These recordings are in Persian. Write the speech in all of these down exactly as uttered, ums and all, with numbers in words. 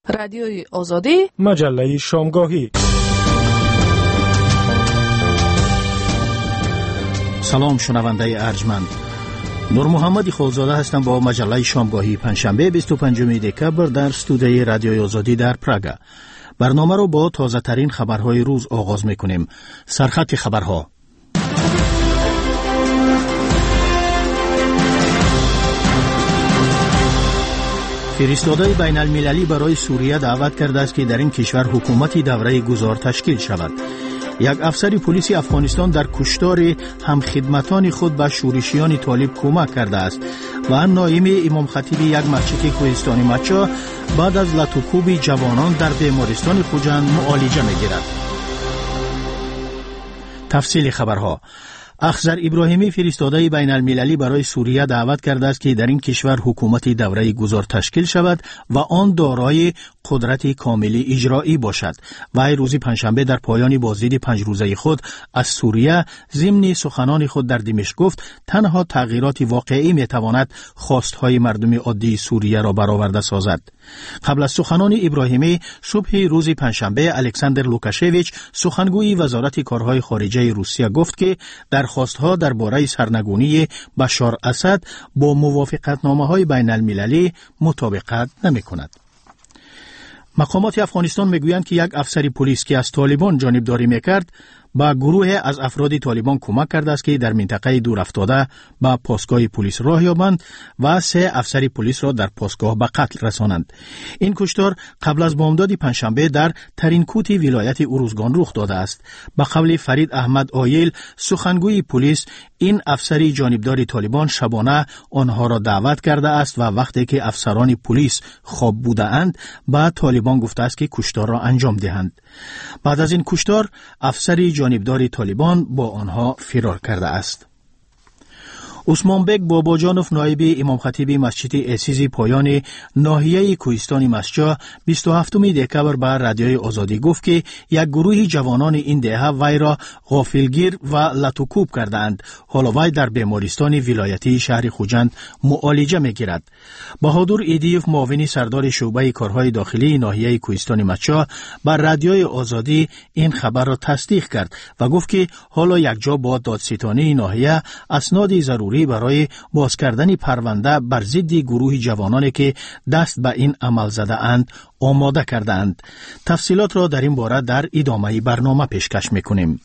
رادیوی آزادی، مجله شامگاهی. سلام شنونده ارجمند، نور محمد خالزاده هستم با مجله شامگاهی پنجشنبه بیست و پنجم دکبر در استودیوی رادیوی آزادی در پراگ. برنامه رو با تازه ترین خبرهای روز آغاز میکنیم. سرخط خبرها. فرستاده بین المللی برای سوریه دعوت کرده است که در این کشور حکومتی دوره گذار تشکیل شود. یک افسر پلیس افغانستان در کشتار همخدمتان خود به شورشیان طالب کمک کرده است و نائب امام خطیب یک مسجد کوهستانی مچا بعد از لطوکوب جوانان در بیمارستان خوجند معالجه می‌گیرد. تفصیل خبرها. اخضر ابراهیمی فرستاده بین المللی برای سوریه دعوت کرده است که در این کشور حکومتی دوره گذار تشکیل شود و آن دارای قدرت کاملی اجرایی باشد. وی روز پنجشنبه در پایان بازدید پنج روزه خود از سوریه ضمن سخنان خود در دمشق گفت تنها تغییرات واقعی میتواند خواستهای مردم عادی سوریه را برآورده سازد. قبل از سخنان ابراهیمی صبح روز پنجشنبه الکساندر لوکاشویچ سخنگوی وزارت کارهای خارجه روسیه گفت که درخواستها درباره سرنگونی بشار اسد با موافقتنامه‌های بین المللی مطابقت نمی‌کند. مقامات افغانستان میگویند که یک افسر پلیس که از طالبان جانبداری میکرد با گروه از افراد طالبان کمک کرده است که در منطقه دور افتاده به پاسگاه پلیس راه یابند و سه افسر پلیس را در پاسگاه به قتل رسانند. این کشتار قبل از بامداد پنجشنبه در ترینکوت ولایت اروزگان رخ داده است. به قول فرید احمد آیل سخنگوی پلیس، این افسر جانبدار طالبان شبانه آنها را دعوت کرده است و وقتی که افسران پلیس خواب بوده اند به طالبان گفته است که کشتار را انجام دهند. بعد از این کشتار افسر جانبدار طالبان با آنها فرار کرده است. عثمان بک باباجانوف نایب امام خطیب مسجد عزیز پایان ناحیه کوهستان مسجد بیست و هفتم دکبر به رادیوی آزادی گفت که یک گروه جوانان این دهه وی را غافلگیر و لطوکوب کردند. حالا وی در بیمارستان ولایتی شهر خوجند معالجه می‌گیرد. بهادر ایدیوف معاون سردار شعبه کارهای داخلی ناحیه کوهستان مسجد به رادیوی آزادی این خبر را تصدیق کرد و گفت که حالا یک جا با دادستانی ناحیه اسناد ضروری برای باز کردن پرونده بر ضد گروه جوانانی که دست به این عمل زده اند آماده کرده اند. تفصیلات را در این باره در ادامه برنامه پیشکش میکنیم.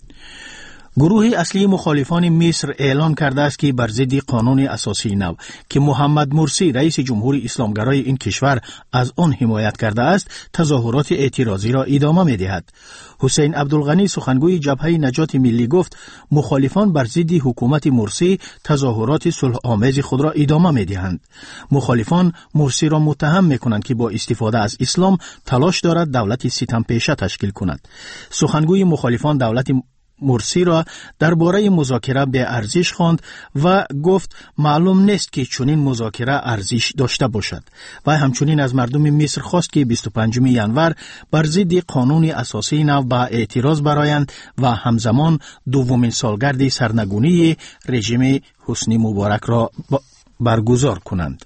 گروه اصلی مخالفان مصر اعلان کرده است که بر ضد قانون اساسی نو که محمد مرسی رئیس جمهوری اسلامگرای این کشور از آن حمایت کرده است تظاهرات اعتراضی را ادامه می‌دهد. حسین عبدالغنی سخنگوی جبهه نجات ملی گفت مخالفان بر ضد حکومت مرسی تظاهرات صلح آمیز خود را ادامه می‌دهند. مخالفان مرسی را متهم می‌کنند که با استفاده از اسلام تلاش دارد دولت ستم پیشه تشکیل کند. سخنگوی مخالفان دولت مرسی را درباره مذاکره به ارزش خواند و گفت معلوم نیست که چنین مذاکره ارزش داشته باشد. و همچنین از مردم مصر خواست که بیست و پنجم ژانویه بر ضد قانون اساسی نو به اعتراض برآیند و همزمان دومین سالگرد سرنگونی رژیم حسنی مبارک را برگزار کنند.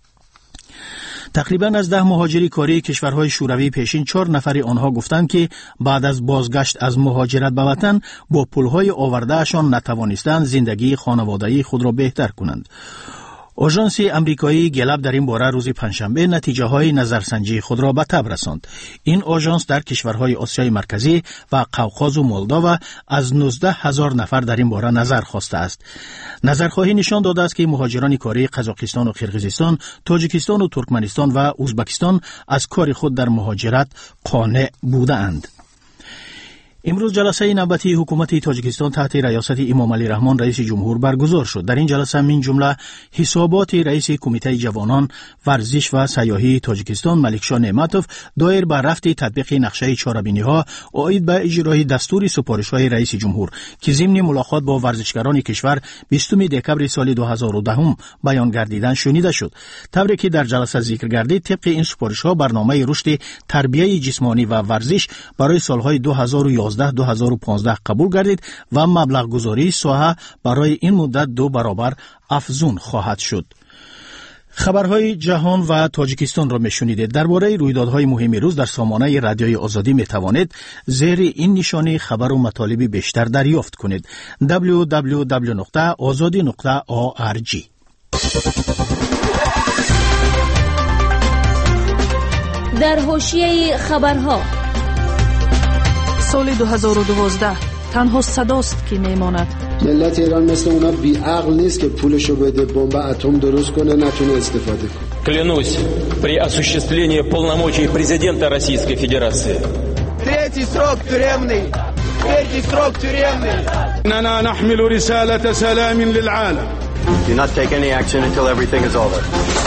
تقریباً از ده مهاجری کاری کشورهای شوروی پیشین چهار نفر آنها گفتند که بعد از بازگشت از مهاجرت به وطن با پولهای آوردهشان نتوانستند زندگی خانوادگی خود را بهتر کنند. آژانس امریکایی گلاب در این باره روز پنجشنبه نتیجه های نظرسنجی خود را به تب رساند. این آژانس در کشورهای آسیای مرکزی و قوقاز و مولداوا از نوزده هزار نفر در این باره نظر خواسته است. نظرخواهی نشان داده است که مهاجران کاری قزاقستان و قرقیزستان، تاجیکستان و ترکمنستان و ازبکستان از کار خود در مهاجرت قانع بودند. امروز جلسه نوبتی حکومت تاجیکستان تحت ریاست امام علی رحمان رئیس جمهور برگزار شد. در این جلسه من جمله حسابات رئیس کمیته جوانان ورزش و سیاحی تاجیکستان ملکشاه نعمتوف دایر بر رفع تطبیق نقشه چهاربینی‌ها عاید به اجرای دستور سفارش‌های رئیس جمهور که ضمن ملاقات با ورزشکاران کشور بیستم دکبر سال دو هزار و ده بیان گردیدن شنیده شد. طوری که در جلسه ذکر گردید طبق این سفارش‌ها برنامه رشد تربیت جسمانی و ورزش برای سالهای دو هزار و یازده دو هزار و پانزده قبول گردید و مبلغ گذاری ساحه برای این مدت دو برابر افزون خواهد شد. خبرهای جهان و تاجیکستان را میشنیدید. درباره رویدادهای مهم روز در سامانه رادیوی آزادی میتوانید زیر این نشانه خبر و مطالب بیشتر دریافت کنید. دبلیو دبلیو دبلیو نقطه آزادی نقطه او آر جی. در حاشیه خبرها، سال دو هزار و دوازده تنها صداست که میماند. ملت ایران مثل اونا بی عقل نیست که پولشو بده بمب اتم درست کنه نتونه استفاده کنه. Клянусь при осуществлении полномочий президента Российской Федерации. Третий срок тюремный. Третий срок тюремный. إننا نحمل رسالة سلام للعالم. Do not take any action until everything is over.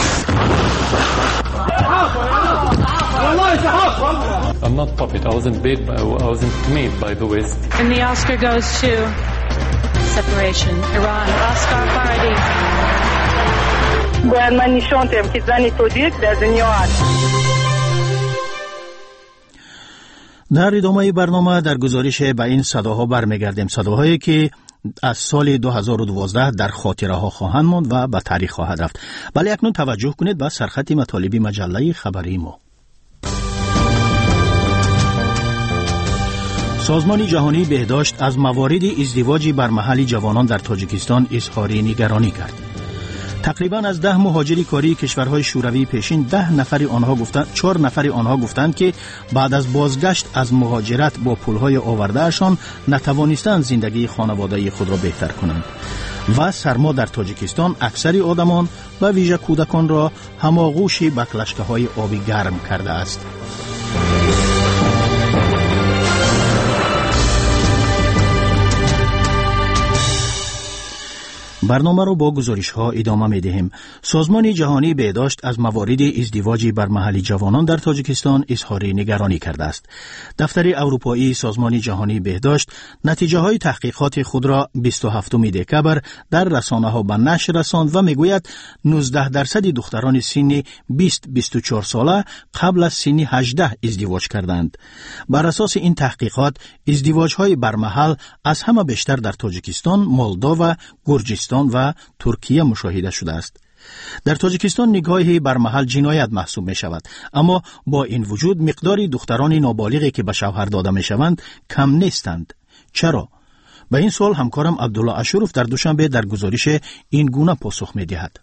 I'm not puppet. I wasn't paid by, I wasn't made by the West. And the Oscar goes to separation. Iran. Oscar Farhadi. باید من نشان دهم که زنی تودیک در دنیا هست. در ادامه برنامه در گزارش به این صداها برمیگردیم، صداهایی که از سال دو هزار و دوازده در خاطره ها خواهند ماند و به تاریخ خواهد رفت. ولی اکنون توجه کنید به سرخط مطالب مجله خبری ما. سازمان جهانی بهداشت از موارد ازدواج برمحل جوانان در تاجیکستان اظهار نگرانی کرد. تقریبا از ده مهاجر کاری کشورهای شوروی پیشین ده نفر آنها گفتند چهار نفر آنها گفتند که بعد از بازگشت از مهاجرت با پولهای آوردهشان نتوانستند زندگی خانواده خود را بهتر کنند و سرما در تاجیکستان اکثر آدمان و ویژه کودکان را هماغوش به کلشکه‌های آبی گرم کرده است. برنامه رو با گزارش ها ادامه می دهیم. سازمان جهانی بهداشت از موارد ازدواج برمحل جوانان در تاجیکستان اظهار نگرانی کرده است. دفتر اروپایی سازمان جهانی بهداشت نتیجه های تحقیقات خود را بیست و هفتم دکبر در رسانه ها به نشر رساند و می گوید نوزده درصد دختران سن بیست تا بیست و چهار ساله قبل از سن هجده ازدواج کردند. بر اساس این تحقیقات ازدواج های برمحل از همه بیشتر در تاجیکستان، مولدو و گرجستان و ترکیه مشاهده شده است. در تاجیکستان نکاح برمحل جنایت محسوب می شود، اما با این وجود مقدار دختران نابالغی که به شوهر داده می شوند کم نیستند. چرا؟ به این سوال همکارم عبدالله اشرف در دوشنبه در گزارش این گونه پاسخ می دهد.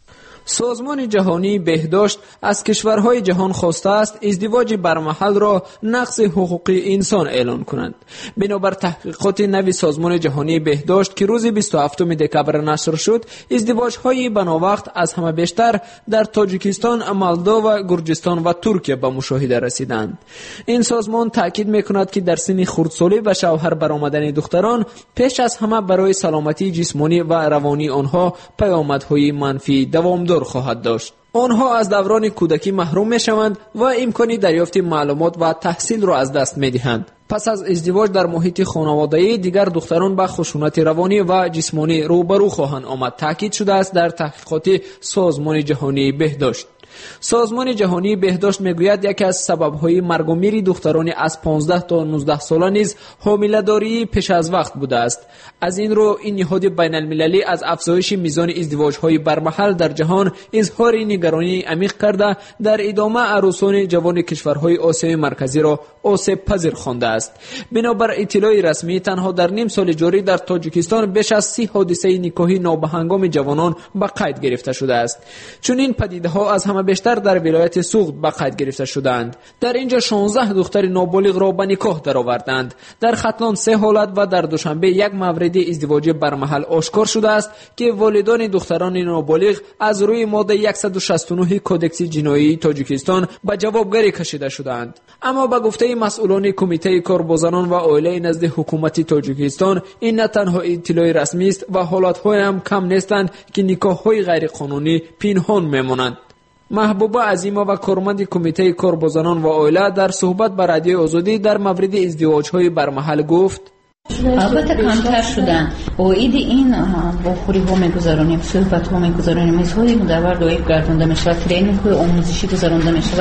سازمان جهانی بهداشت از کشورهای جهان خواسته است ازدواج برمحل را نقض حقوق انسان اعلان کنند. بنابر تحقیقات نوی سازمان جهانی بهداشت که روز بیست و هفتم دکبر نشر شد، ازدواج‌های بناوقت از همه بیشتر در تاجیکستان، مولدو و گرجستان و ترکیه به مشاهده رسیدند. این سازمان تاکید می‌کند که در سن خردسالی به شوهر برآمدن دختران پیش از همه برای سلامتی جسمانی و روانی آنها پیامدهای منفی دوامدار خواهد داشت. آنها از دوران کودکی محروم می شوند و امکان دریافت معلومات و تحصیل را از دست می دهند. پس از ازدواج در محیط خانوادگی دیگر دختران به خشونت روانی و جسمانی روبرو خواهند آمد، تاکید شده است در تحقیقات سازمان جهانی بهداشت. سازمان جهانی بهداشت میگوید یکی از سبب‌های مرگ و میر دختران از پانزده تا نوزده ساله نیز حامله‌داری پیش از وقت بوده است. از این رو این نهاد بین‌المللی از افزایش میزان ازدواج‌های برمحل در جهان اظهار نگرانی عمیق کرده در ادامه عروسان جوان کشورهای آسیای مرکزی را آسیب پذیر خوانده است. بنابر اطلاع رسمی تنها در نیم سال جاری در تاجیکستان بیش از سی حادثه نکاحی نابهنگام جوانان به قید گرفته شده است. چون این پدیده‌ها از همه بیشتر در ولایت سوغد به قید گرفته شدند. در اینجا شانزده دختر نابالغ را به نکاح درآوردند. در ختلان سه حالت و در دوشنبه یک مورد ازدواج برمحل آشکار شده است که والدان دختران نابالغ از روی ماده صد و شصت و نه کودکس جنایی تاجیکستان به جوابگری کشیده شدند. اما به گفته مسئولان کمیته کارگزاران و عائله نزد حکومت تاجیکستان این نه تنها اطلاع رسمی است و حالت‌های هم کم نیستند که نکاح‌های غیر قانونی پنهان میمانند. محبوبه عظیمه و کارمند کمیته کارگزاران و عائله در صحبت با رادیو آزادی در مورد ازدواج‌های برمحل گفت: البته کمتر شدن. با اید این با خوری ها میگذارانیم، صحبت ها میگذارانیم، میزهای مدور دایب گردانده میشود، ترینینگ های آموزشی گذارانده میشود.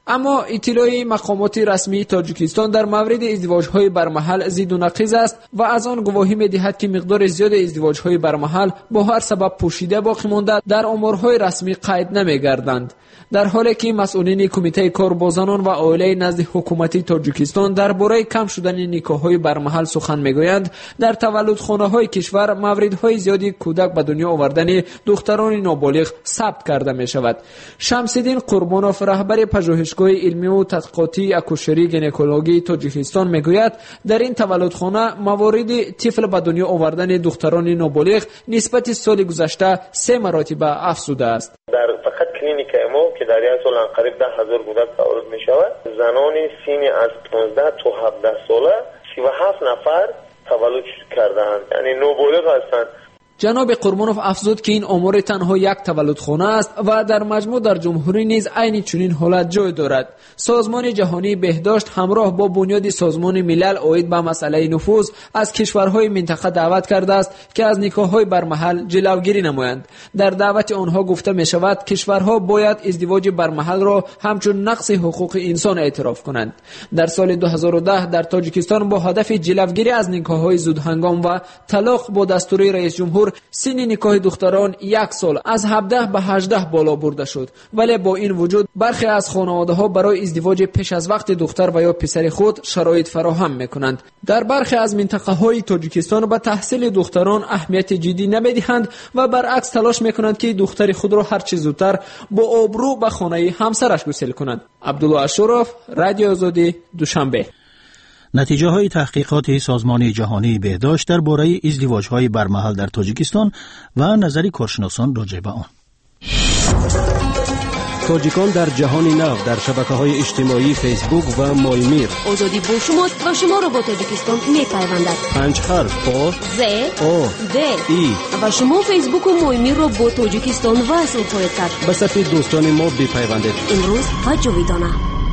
اما اطلاع مقامات رسمی تاجیکستان در مورد ازدواج‌های برمحل ضد و نقیض است و از آن گواهی می‌دهد که مقدار زیاد ازدواج‌های برمحل با هر سبب پوشیده باقی مانده در آمارهای رسمی قید نمی‌گردند، در حالی که مسئولین کمیته کار با زنان و عائله نزد حکومت تاجیکستان درباره کم شدن نکاح‌های برمحل سخن می‌گویند. در تولدخانه‌های کشور موردهای زیادی کودک به دنیا آوردن دختران نابالغ ثبت کرده می‌شود. شمس‌الدین قربانوف رهبر پژوهشگاه علمی و تحقیقاتی اکوشری گینکولوژی تاجیکستان می‌گوید در این تولدخانه موارد طفل به دنیا آوردن دختران نابالغ نسبت سال گذشته سه مراتبه افزوده است. در فقط کلینیک ما که در یک سال قریب ده هزار کودک تولد می شود، زنان سین از پانزده تا هفده ساله سی و هفت نفر تولد کردند، یعنی نابالغ هستند. جناب قربانوف افزود که این آمار تنها یک تولدخانه است و در مجموع در جمهوری نیز عین چنین حالت جای دارد. سازمان جهانی بهداشت همراه با بنیاد سازمان ملل عاید به مسئله نفوذ از کشورهای منطقه دعوت کرده است که از نکاح‌های برمحل جلوگیری نمایند. در دعوت آنها گفته می شود کشورها باید ازدواج برمحل را همچون نقض حقوق انسان اعتراف کنند. در سال دو هزار و ده در تاجیکستان با هدف جلوگیری از نکاح‌های زودهنگام و طلاق با دستور رئیس جمهور سن نکاح دختران یک سال از هفده به هجده بالا برده شد، ولی با این وجود برخی از خانواده‌ها برای ازدواج پیش از وقت دختر و یا پسر خود شرایط فراهم می‌کنند. در برخی از منطقه‌های تاجیکستان به تحصیل دختران اهمیت جدی نمی‌دهند و برعکس تلاش می‌کنند که دختر خود را هر چه زودتر با آبرو به خانه همسرش گسیل کنند. عبدالله اشرف، رادیو آزادی، دوشنبه. نتیجه های تحقیقات سازمان جهانی بهداشت درباره ازدواج های برمحل در تاجیکستان و نظری کارشناسان راجع به آن. تاجیکان در جهان نو در شبکه‌های اجتماعی فیسبوک و مایمیر. آزادی با شماست و شما را با تاجیکستان می‌پیوندد. پنج حرف آ ز آ د ای و شما فیسبوک و مایمیر را با تاجیکستان وصل خواهید کرد. به صفحه دوستان ما بپیوندید. امروز و جاویدانه.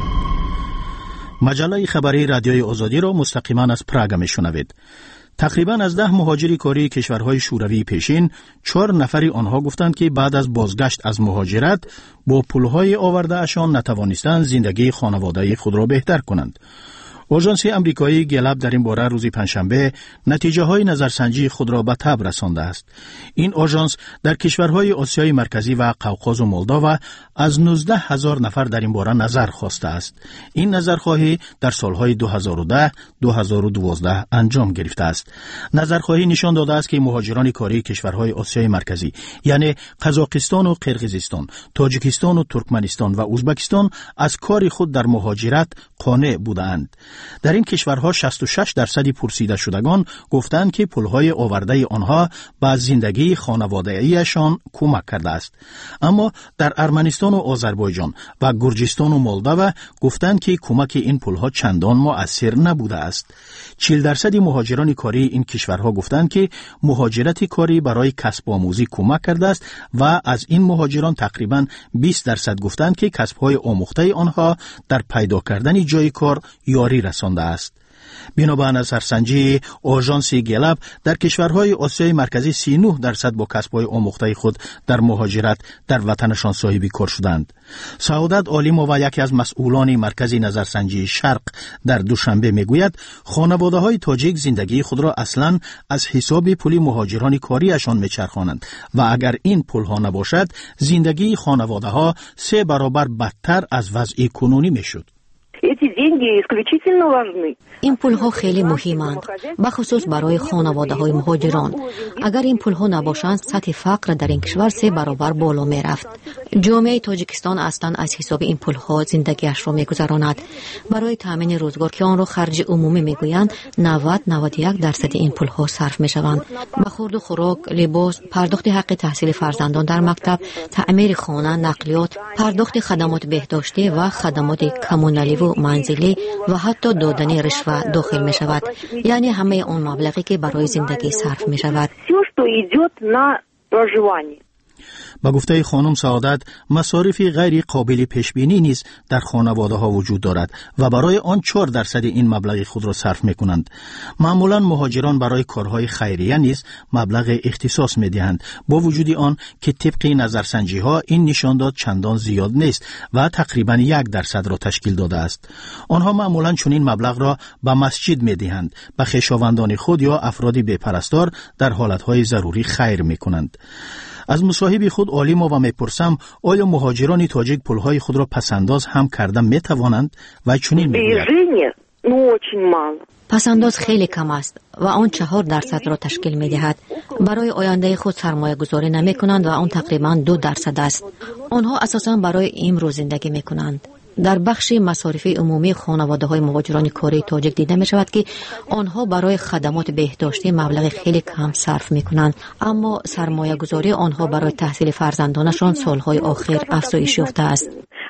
مجله خبری رادیوی آزادی را مستقیما از پراگ میشنوید. تقریبا از ده مهاجر کاری کشورهای شوروی پیشین، چهار نفری آنها گفتند که بعد از بازگشت از مهاجرت با پولهای آورده اشان نتوانستند زندگی خانواده خود را بهتر کنند. آژانس امریکایی گلاب در این باره روز پنجشنبه نتیجه های نظرسنجی خود را به تبع رسانده است. این آژانس در کشورهای آسیای مرکزی و قوقاز و مولداوا از نوزده هزار نفر در این باره نظر خواسته است. این نظرخواهی در سالهای دو هزار و ده دو هزار و دوازده انجام گرفته است. نظرخواهی نشان داده است که مهاجران کاری کشورهای آسیای مرکزی یعنی قزاقستان و قرقیزستان، تاجیکستان و ترکمنستان و ازبکستان از کار خود در مهاجرت قانع بودند. در این کشورها شصت و شش درصد پرسیده شدگان گفتند که پولهای آورده آنها به زندگی خانوادگیشان کمک کرده است. اما در ارمنستان و آذربایجان و گرجستان و مولداوا گفتند که کمک این پولها چندان مؤثر نبوده است. چهل درصد مهاجران کاری این کشورها گفتند که مهاجرت کاری برای کسب آموزی کمک کرده است و از این مهاجران تقریباً بیست درصد گفتند که کسب‌های آموخته آنها در پیدا کردن جای کار یاری رسانده است. بنابر نظرسنجی آژانس گلاب در کشورهای آسیای مرکزی سی و نه درصد با کسب‌های آموخته خود در مهاجرت در وطنشان صاحب کار شدند. سعادت عالیمووا یکی از مسئولان مرکز نظرسنجی شرق در دوشنبه میگوید خانواده‌های تاجیک زندگی خود را اصلاً از حساب پول مهاجران کاریشان میچرخانند و اگر این پولها نباشد زندگی خانواده‌ها سه برابر بدتر از وضع کنونی میشد. این پولها خیلی مهمند، بخصوص برای خانواده های مهاجران. اگر این پولها نباشند سطح فقر در این کشور سه برابر بالا می رفت. جامعه تاجیکستان اصلا از حساب این پولها زندگیش را می گذراند. برای تامین روزگار که آن را خرج عمومی می گویند نود تا نود و یک درصد این پولها صرف می شوند. به خورد و خوراک، لباس، پرداخت حق تحصیل فرزندان در مکتب، تعمیر خانه، نقلیات، پرداخت خدمات بهداشتی و خدمات کمونالی و منزلی و حتی دادن رشوه داخل می شود. یعنی همه اون مبلغی که برای زندگی صرف می شود. با گفته خانم سعادت، مصارف غیر قابل پیش بینی نیز در خانواده ها وجود دارد و برای آن چهار درصد این مبلغ خود را صرف می کنند. معمولا مهاجران برای کارهای خیریه نیز مبلغ اختصاص می دهند، با وجود آن که طبق نظرسنجی ها این نشانداد چندان زیاد نیست و تقریبا یک درصد را تشکیل داده است. آنها معمولا چنین مبلغ را به مسجد می دهند، به خویشاوندان خود یا افراد بی‌پرستار در حالتهای ضروری خیر می کنند. از مصاحب خود عالم و میپرسم آیا مهاجران تاجیک پولهای خود را پسنداز هم کرده می توانند و چنین میگوید. پسنداز خیلی کم است و آن چهار درصد را تشکیل می دهد. برای آینده خود سرمایه گذاری نمی کنند و آن تقریبا دو درصد است. آنها اساساً برای امروز زندگی می کنند. در بخش مصارف عمومی خانواده های مهاجران کره تاجیک دیده می شود که آنها برای خدمات بهداشتی مبلغ خیلی کم صرف می کنند، اما سرمایه گذاری آنها برای تحصیل فرزندانشان سالهای آخر افزایش یافته است.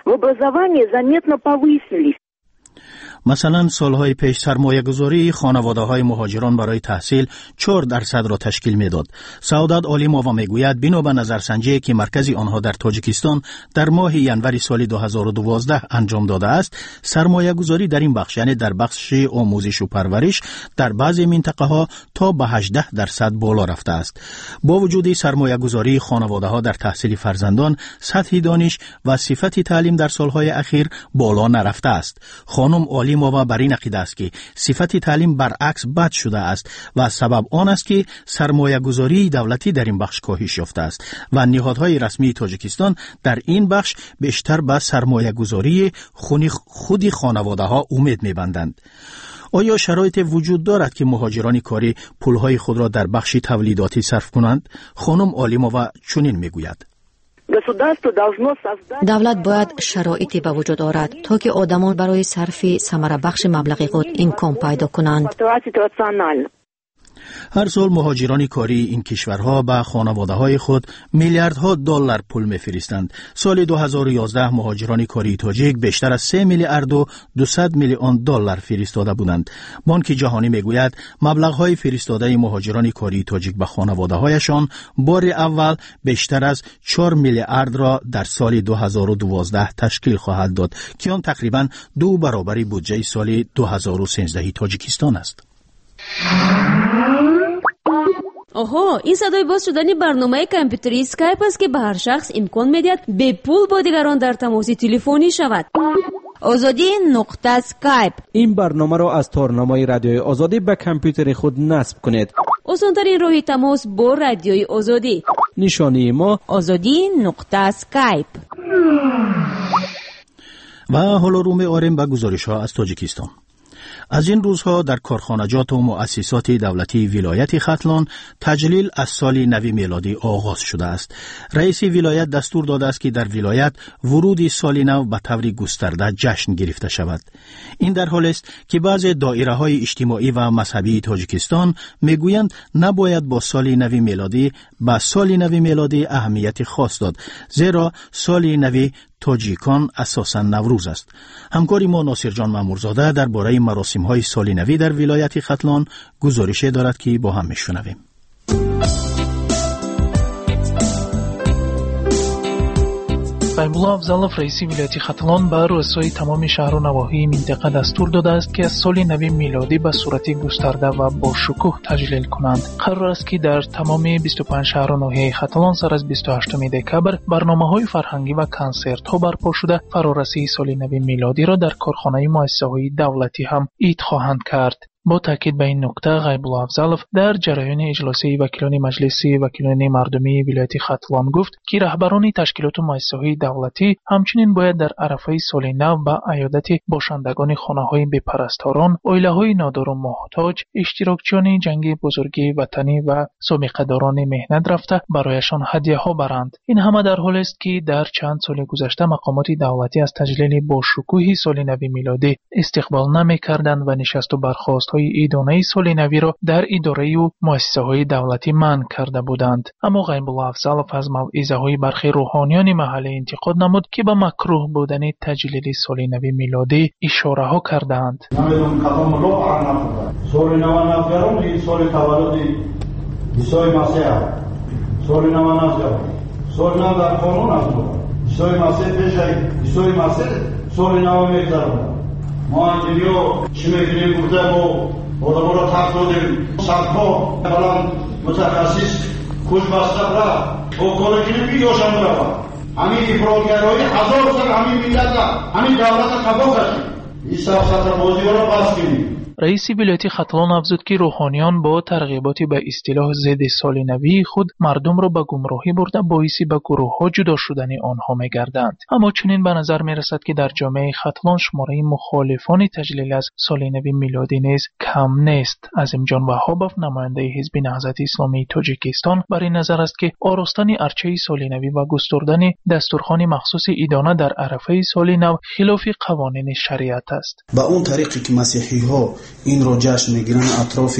مثلا سالهای پیش سرمایه گذاری خانواده های مهاجران برای تحصیل چهار درصد را تشکیل می داد. سعادت علیمووا می گوید بنا به نظرسنجی که مرکزی آنها در تاجیکستان در ماه ینوری سال دو هزار و دوازده انجام داده است، سرمایه گذاری در این بخش یعنی در بخش آموزش و پرورش در بعضی منطقه ها تا به هجده درصد بالا رفته است. با وجود سرمایه گذاری خانواده ها در تحصیل فرزندان، سطح دانش و صفت تعلیم در سالهای اخیر بالا نرفته است. خانم علیمووا بر این عقیده است که صفت تعلیم برعکس بد شده است و سبب آن است که سرمایه گذاری دولتی در این بخش کاهش یافته است و نهادهای رسمی تاجیکستان در این بخش بیشتر به سرمایه گذاری خودی خانواده ها امید می بندند. آیا شرایط وجود دارد که مهاجران کاری پولهای خود را در بخش تولیداتی صرف کنند؟ خانم علیمووا چنین می گوید. دولت باید شرایطی به وجود آورد تا که آدمان برای صرف ثمره بخش مبلغ خود امکان پیدا کنند. هر سال مهاجران کاری این کشورها به خانواده های خود میلیاردها دلار پول میفرستند. سال دو هزار و یازده مهاجران کاری تاجیک بیشتر از سه میلیارد و دویست میلیون دلار فرستاده بودند. بانک جهانی میگوید مبلغ های فرستاده مهاجران کاری تاجیک به خانواده هایشان بار اول بیشتر از چهار میلیارد را در سال دو هزار و دوازده تشکیل خواهد داد که آن تقریبا دو برابر بودجه سال دو هزار و سیزده تاجیکستان است. آها، این صدای باز شدن برنامه کامپیوتری اسکایپ است که به هر شخص امکان میدهد به پول با دیگران در تماس تلفنی شود. آزادی نقطه اسکایپ. این برنامه را از تارنمای رادیوی آزادی به کامپیوتر خود نصب کنید. آسان‌ترین راه تماس با رادیوی آزادی. نشانی ما آزادی نقطه اسکایپ. و حالا رو می‌آریم به گزارش ها از تاجیکستان. از این روزها در کارخانجات و مؤسسات دولتی ولایت ختلان تجلیل از سال نو میلادی آغاز شده است. رئیس ولایت دستور داده است که در ولایت ورود سال نو به طور گسترده جشن گرفته شود. این در حالی است که بعضی دایره های اجتماعی و مذهبی تاجیکستان میگویند نباید با سال نو میلادی به سال نو میلادی اهمیت خاص داد، زیرا سال نو تاجیکان اساساً نوروز است. همکاری ما ناصر جان مامورزاده درباره مراسم‌های سال نو در ولایت ختلان گزارش دارد که با هم میشنویم. غیب‌الله افضلов رئیس ولایت ختلان به رؤسای تمام شهر و نواحی منطقه دستور داده است که از سال نو میلادی به صورت گسترده و با شکوه تجلیل کنند. قرار است که در تمام بیست و پنج شهر و ناحیه ختلان سر از بیست و هشتم دکبر برنامه‌های فرهنگی و کنسرت‌ها برپا شده فرارسی سال نو میلادی را در کارخانه مؤسسه‌های دولتی هم عید خواهند کرد. با تاکید به این نکته غیب‌الله افضلов در جریان اجلاس وکیلان مجلس وکیلان مردمی ولایت ختلان گفت که رهبران تشکیلات و مؤسسه‌های دولتی همچنین باید در عرفه سال نو به عیادت باشندگان خانه‌های بی‌پرستاران، عائله‌های نادار و محتاج، اشتراکچیان جنگ بزرگی وطنی و سابقه‌داران مهنت رفته برایشان هدیه‌ها برند. این همه در حالی است که در چند سال گذشته مقامات دولتی از تجلیل با شکوه سال نو میلادی استقبال نمی‌کردند و نشست و برخاست های ادانه سال نوی را در اداره و مؤسسه های دولتی منع کرده بودند. اما غیب‌الله افضلов از موعظه های برخی روحانیان محلی انتقاد نمود که به مکروه بودن تجلیل سال نوی میلادی اشاره ها کردند. سال نو نفرم سال تولد عیسی مسیح، سال نو نفرم سال نو در قانون است. سال مسیح پیش سال مسیح سال نو میگذرد. ما اینجا چی میکنیم گفته با آدم را تخت دادیم صدها بلند متخصص کش بسته را با کار کنیم بیاشم را همین افراطگرایی هزار سال همین ملت را همین دولت را قبول کردیم. این سیاست بازی را بس کنیم. رئیس ولایت ختلان افزود که روحانیان با ترغیباتی به اصطلاح ضد سال نوی خود مردم را به گمراهی برده باعث به گروه‌ها جدا شدن آنها می‌گردند. اما چنین به نظر می‌رسد که در جامعه ختلان شماره مخالفان تجلیل از سال نوی میلادی نیز کم نیست. عظیم جان وهابов نماینده حزب نهضت اسلامی تاجیکستان بر این نظر است که آراستن ارچه سال نوی و گستردن دستورخوان مخصوص ایدانه در عرفه سال نو خلاف قوانین شریعت است. با اون طریقی که مسیحی‌ها این رو جشن میگیرن اطراف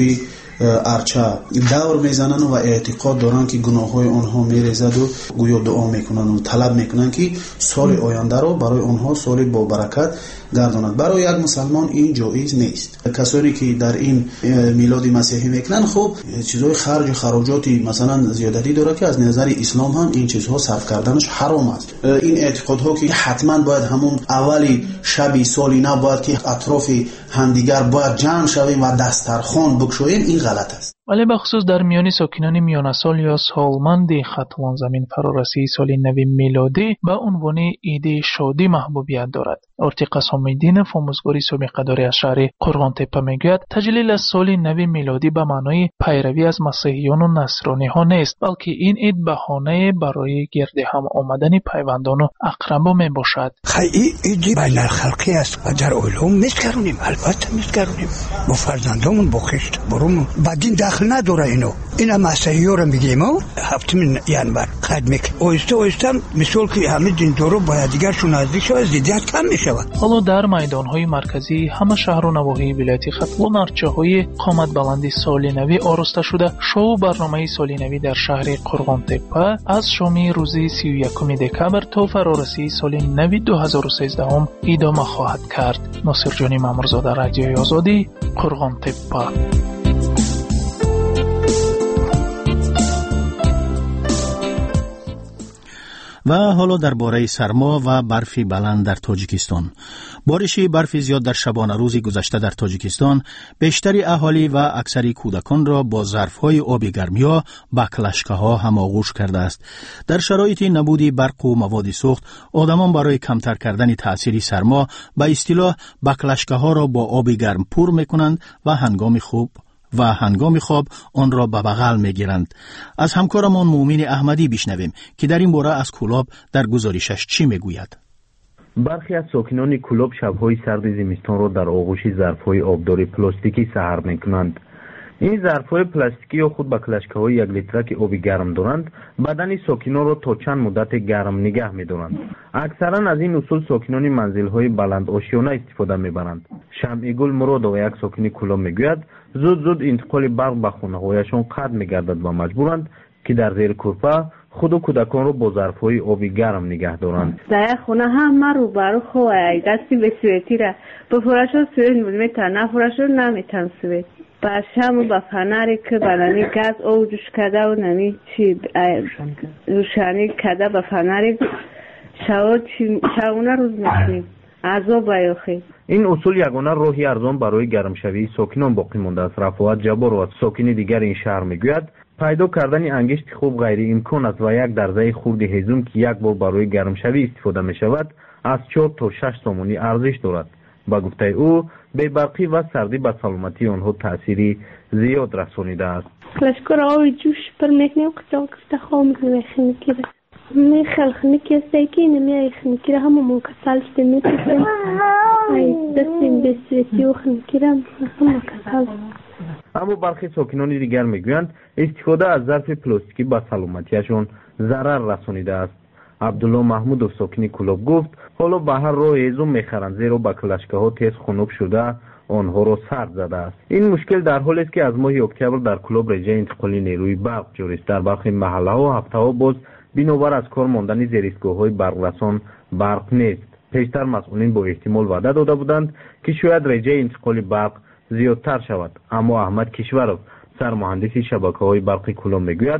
ارچه دور میزنن و اعتقاد دارن که گناههای آنها میریزد و گویا دعا میکنن و طلب میکنن که سال آینده رو برای آنها سال با برکت گرداند. برای یک مسلمان این جایز نیست. کسانی که در این میلاد مسیحی میکنن خب چیزهای خرج و خراجاتی مثلا زیادتی داره که از نظر اسلام هم این چیزها صرف کردنش حرام است. این اعتقادها که حتما باید همون اولی شب سال نو باید که اطراف همدیگر باید جمع شویم و دسترخوان بگشاییم این غلط است. ولی بخصوص در میان ساکنان میانه سال یا سالمند ختلان زمین فرارسی سال نوی میلادی به عنوان ایده شادی محبوبیت دارد. ارتقا سامیدین فاموزگاری سابقه‌داری از شهر قرغانتپه میگوید تجلیل از سال نوی میلادی به معنای پیروی از مسیحیان و نصرانی ها نیست، بلکه این عید بهانه برای گرد هم آمدن پیوندان و اقربا می باشد. خیلی ایدی بین الخلقی است و در علوم میسکرونیم، البته میسکرونیم با فرزندامون با خشت برامون بدین دخل نداره. اینو اینا مسیحی ها رو میگیم و هفتمین ینور قد میکنیم اویسته اویسته مثال که همه دین دارو باید دیگرشون نزدیک شود زیدیت کم میشود. حالا در میدانهای مرکزی همه شهر و نواحی ولایت ختلان ارچه‌های قامت بلندی سال نوی آراسته شده. شو برنامه سال نوی در شهر قرغانتپه از شام روز سی و یکم دکامبر تا فرارسی سال نوی دو هزار و سیزده هم ادامه خواهد کرد. ناصر جانی مامورزاده، رادیوی آزادی، قرغانتپه. و حالا درباره سرما و برف بلند در تاجیکستان. بارش برف زیاد در شبانه روز گذشته در تاجیکستان بیشتر اهالی و اکثر کودکان را با ظرفهای آب گرمیا به کلشکه‌ها هماغوش کرده است. در شرایط نبود برق و مواد سوخت، آدمان برای کمتر کردن تأثیر سرما به اصطلاح به کلشکه‌ها را با آب گرم پر می‌کنند و هنگام خوب و هنگام خواب آن را به بغل میگیرند. از همکارمان مومن احمدی بشنویم که در این باره از کلاب در گزارشش چی میگوید. برخی از ساکنان کلاب شب‌های سرد زمستان را در آغوش ظرف‌های آبدار پلاستیکی سحر می‌کنند. این ظرف‌های پلاستیکی یا خود به کلشکه‌های یک لیترک آب گرم دارند، بدن ساکنان را تا چند مدت گرم نگه می‌دارند. اکثرا از این اصول ساکنان منزل‌های بلند آشیانه استفاده می‌برند. شمعی گل مرادова یک ساکن کلاب می‌گوید زود زود انتقال برق به خانه‌هایشان قطع می‌گردد و مجبورند که در زیر کورپه خود و کودکان را با ظرف‌های آب گرم نگه دارند. در خونه هم رو برای خواه دستی به سویتی را به فراشو سویت میتن نه فراشو نمیتن سویت باشه هم با فنری که برای گاز او جوش کرده و نمی چی روشنی کرده با فنری شاونه روز میکنیم عذاب بیاخی. این اصول یگانه راهی ارزان برای گرم شوی ساکنان باقی مانده است. رفاعت جبار و ساکن دیگر این شهر میگوید پیدا کردن انگشت خوب غیر امکان است و یک درزه خورد هیزم که یک بار برای گرم شوی استفاده می شود از چهار تا شش سامانی ارزش دارد. با گفته او بی‌برقی و سردی به سلامتی آنها تأثیری زیاد رسانیده است. کلشکر آوی جوش پر میکنیم قطعا کفته خواه میکنیم میگیره می خلق میکسته که نمی میگیره همه منکسل شده میکنیم دستیم به سویتی و میگیرم همه کسل. اما برخی ساکنان دیگر میگویند استفاده از ظرف پلاستیکی به سلامتیشان ضرر رسانیده است. عبدالله محمود ساکن کلاب گفت حالا به هر راه هیزم میخرند زیرا به کلشکه‌ها تیز خنک شده آنها را سرد زده است. این مشکل در حالی است که از ماه اکتبر در کلاب رژه انتقالی نیروی برق جاری است. در برخی محله‌ها و هفته‌ها باز بنابر از کار ماندن زیرایستگاه‌های برق‌رسان برق نیست. پیشتر مسئولین با احتمال وعده داده بودند که شاید رژه انتقالی برق زیادتر شود، اما احمد کشورov سرمهندس شبکه‌های برق کلاب میگوید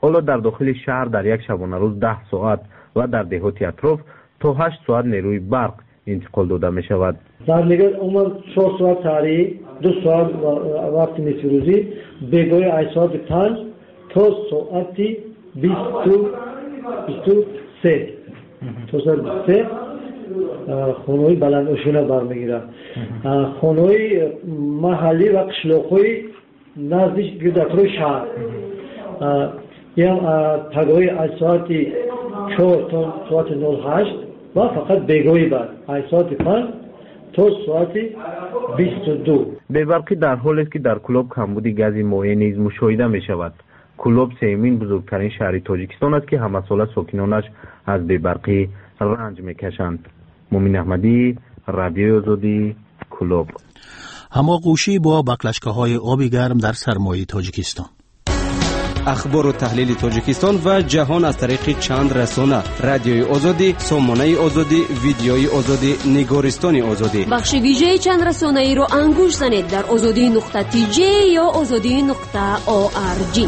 حالا در داخل شهر در یک شبانه روز ده ساعت و در دهات اطراف تا هشت ساعت نیروی برق انتقال داده می شود. در نگاه عمر چهار ساعت تاریخ، دو ساعت وقت نصف روزی، بگوی ای ساعت پنج تا ساعت بیست و سه تا ساعت سه خانوی بلند اشونه برمیگیره. خانوی محلی و قشلاقوی نزدیک گردکروی شهر یا تگوی ای ساعت چهار تا ساعت نول هشت و فقط بگوی بعد ای ساعت پنج تا ساعت بیست و دو. بی‌برقی در حالی است که در کلوب کمبود گاز مایع نیز مشاهده می شود. کلوب سومین بزرگترین شهر تاجیکستان است که همه ساله ساکنانش از بی‌برقی رنج میکشند. مومن احمدی، رادیوی آزادی، کلوب. هماغوشی با بقلشکه‌های آبی گرم در سرمایه تاجیکستان. اخبار و تحلیل تاجیکستان و جهان از طریق چند رسانه: رادیوی آزادی، سامانه آزادی، ویدیوی آزادی، نگارستان آزادی. بخش ویژه چند رسانه ای رو انگوش زنید در آزادی نقطه تی جی یا آزادی نقطه او آر جی.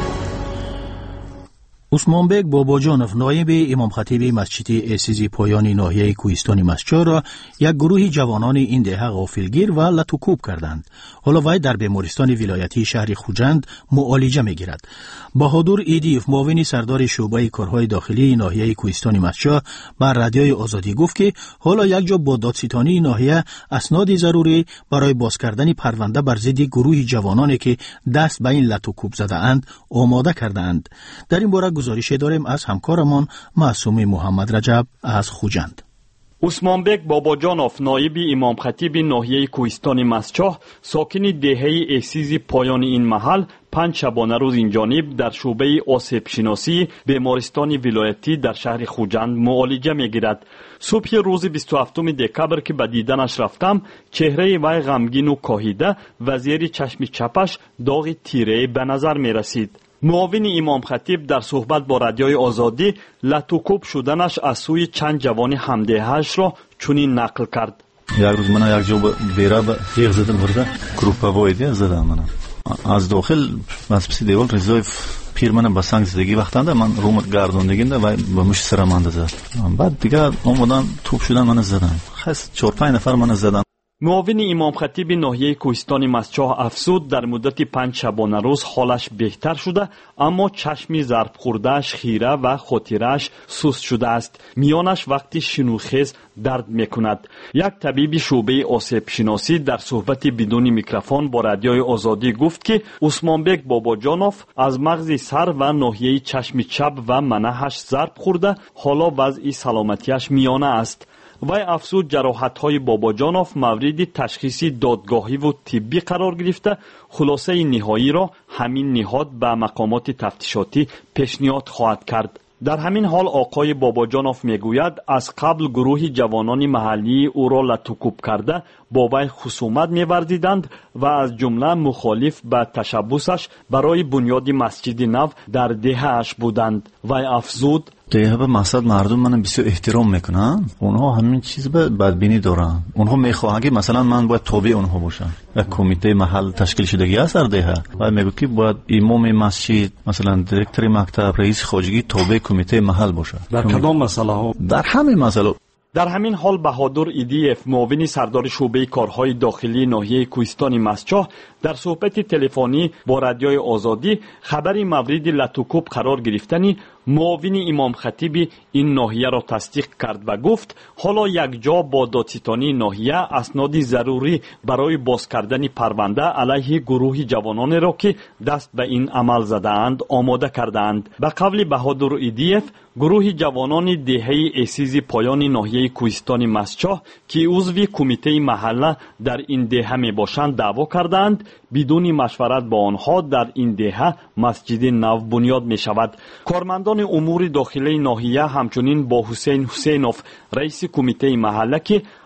عثمانبک باباجانوف نایب امام خطیب مسجد عزیزی پایانی ناحیه کوهستان مسجد را یک گروه جوانان این دهه غافلگیر و لطوکوب کردند. حالا وی در بیمارستان ولایتی شهر خوجند معالجه می‌گیرد. بهادر ایدیف معاون سردار شعبه کارهای داخلی ناحیه کوهستان مسجد بر رادیوی آزادی گفت که حالا یک جا با دادستانی ناحیه اسناد ضروری برای باز کردن پرونده بر ضد گروه جوانانی که دست به این لطوکوب زده اند آماده کرده اند. در این باره گزارش داریم از همکارمان معصوم محمد رجب از خوجند. عثمانبک باباجانوف نایب امام خطیب ناحیه کوهستان مسچاه ساکن دهه احسیز پایان این محل پنج شبانه روز این جانب در شعبه آسیب شناسی بیمارستان ولایتی در شهر خوجند معالجه میگیرد. صبح روز بیست و هفتم دکبر که به دیدنش رفتم چهره وی غمگین و کاهیده و زیر چشم چپش داغ تیره به نظر می رسید. معاون امام خطیب در صحبت با رادیوی آزادی لطوکوب شدنش از سوی چند جوان همدهش را چنین نقل کرد. یک روز من یک جا بیره به یغ زدم برده گروپا وایدی زدم من از داخل از پس دیوال رضای پیر من با سنگ زدگی وقتنده من رومت گردوندگیم و با مش سر من زد. بعد دیگه اومدن توپ شدن من زدم. خاص چهار پنج نفر من زدن. معاون امام خطیب ناحیه کوهستان مسچاه افزود در مدت پنج شبانه روز حالش بهتر شده اما چشمی ضرب خوردهش خیره و خاطرش سست شده است. میانش وقتی شنوخیز درد میکند. یک طبیب شعبه آسیب شناسی در صحبت بدون میکروفون با رادیوی آزادی گفت که عثمانبک باباجانوف از مغز سر و ناحیه چشم چپ و منهش ضرب خورده حالا وضع سلامتیش میانه است. وی افزود جراحت‌های باباجانوف مورد تشخیصی دادگاهی و طبی قرار گرفته خلاصه نهایی را همین نهاد به مقامات تفتیشاتی پیشنهاد خواهد کرد. در همین حال آقای باباجانوف میگوید از قبل گروه جوانان محلی او را لطوکوب کرده با وی خصومت می‌ورزیدند و از جمله مخالف به تشبسش برای بنیاد مسجد نو در دهه‌اش بودند. وی افزود دیگه به مقصد مردم من بسیار احترام میکنن. اونها همین چیز به بدبینی دارن. اونها میخواهند که مثلا من باید تابع اونها باشم. یک کمیته محل تشکیل شدگی است در دهه و میگه که باید امام مسجد مثلا دیرکتور مکتب رئیس خواجگی تابع کمیته محل باشه. در کدام مسئله ها؟ در همه مسئله. در همین حال بهادر ایدیف معاون سردار شعبه کارهای داخلی ناحیه کوهستان مسچاه در صحبت تلفنی با رادیوی آزادی خبری مورد لطوکوب قرار گرفتنی معاون امام خطیب این ناحیه را تصدیق کرد و گفت حالا یک جا با دادستانی ناحیه اسناد ضروری برای باز کردن پرونده علیه گروه جوانان را که دست به این عمل زدند آماده کردند. به قول بهادر ایدیف گروه جوانان دهه احسیز پایان ناحیه کوهستان مسچاه که عضو کمیته محله در این دهه می باشند دعوا کردند بدون مشورت با آنها در این دهه مسجد نو بنیاد می شود. کارمندان امور داخلی ناحیه همچنین با حسین حسینوف رئیس کمیته محله که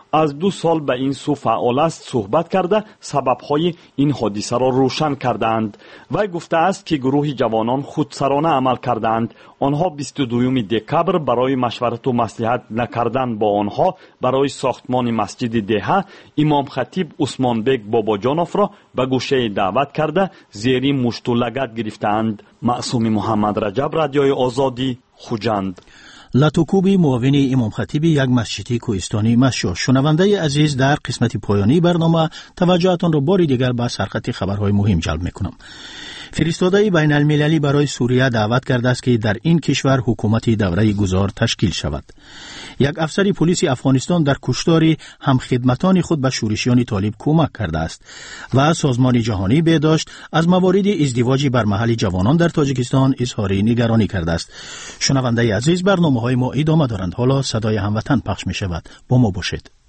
از دو سال به این سو فعال است صحبت کرده سببهای این حادثه را روشن کردند. وی گفته است که گروه جوانان خودسرانه عمل کردند. آنها بیست و دوم دکبر برای مشورت و مصلحت نکردن با آنها برای ساختمان مسجد دهه امام خطیب عثمان بیگ باباجانوف را به گوشه دعوت کرده زیر مشت و لگد گرفتند. معصوم محمد رجب، رادیوی آزادی، خوجند. لاتوکوبی معاون امام خطیب یک مسجد کوهستانی مشو. شنونده عزیز، در قسمت پایانی برنامه توجهتان را باری دیگر به سرخط خبرهای مهم جلب میکنم. فرستاده بین المللی برای سوریه دعوت کرده است که در این کشور حکومت دوره گذار تشکیل شود. یک افسر پلیس افغانستان در کشتار همخدمتان خود به شورشیان طالب کمک کرده است و سازمان جهانی بهداشت از موارد ازدواج بر محل جوانان در تاجیکستان اظهار نگرانی کرده است. شنونده عزیز، برنامه‌های ما ادامه دارند. حالا صدای هموطن پخش می شود. با ما باشید.